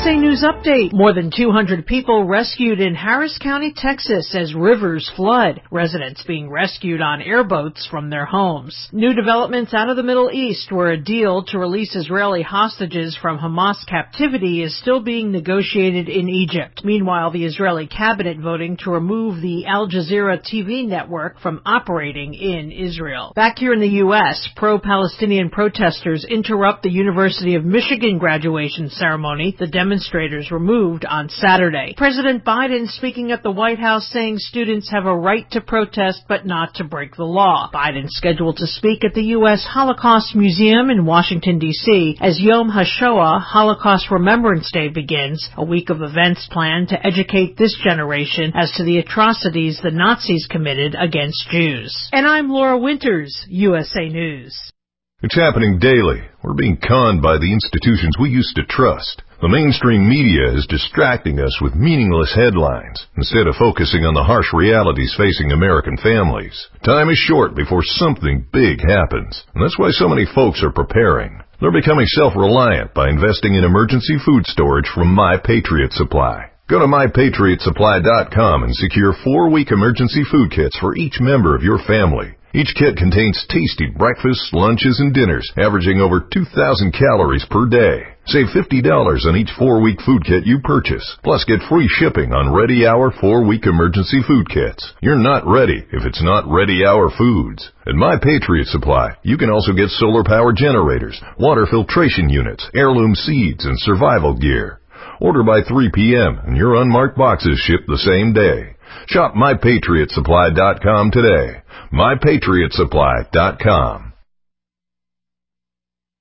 USA News Update. More than 200 people rescued in Harris County, Texas as rivers flood. Residents being rescued on airboats from their homes. New developments out of the Middle East, where a deal to release Israeli hostages from Hamas captivity is still being negotiated in Egypt. Meanwhile, the Israeli cabinet voting to remove the Al Jazeera TV network from operating in Israel. Back here in the U.S., pro-Palestinian protesters interrupt the University of Michigan graduation ceremony the demonstrators removed on Saturday. President Biden speaking at the White House saying students have a right to protest but not to break the law. Biden scheduled to speak at the U.S. Holocaust Museum in Washington, D.C. as Yom HaShoah, Holocaust Remembrance Day, begins, a week of events planned to educate this generation as to the atrocities the Nazis committed against Jews. And I'm Laura Winters, USA News. It's happening daily. We're being conned by the institutions we used to trust. The mainstream media is distracting us with meaningless headlines instead of focusing on the harsh realities facing American families. Time is short before something big happens, and that's why so many folks are preparing. They're becoming self-reliant by investing in emergency food storage from My Patriot Supply. Go to MyPatriotSupply.com and secure 4-week emergency food kits for each member of your family. Each kit contains tasty breakfasts, lunches, and dinners, averaging over 2,000 calories per day. Save $50 on each 4-week food kit you purchase. Plus, get free shipping on Ready Hour 4-week emergency food kits. You're not ready if it's not Ready Hour foods. At My Patriot Supply, you can also get solar power generators, water filtration units, heirloom seeds, and survival gear. Order by 3 p.m. and your unmarked boxes ship the same day. Shop MyPatriotSupply.com today. MyPatriotSupply.com.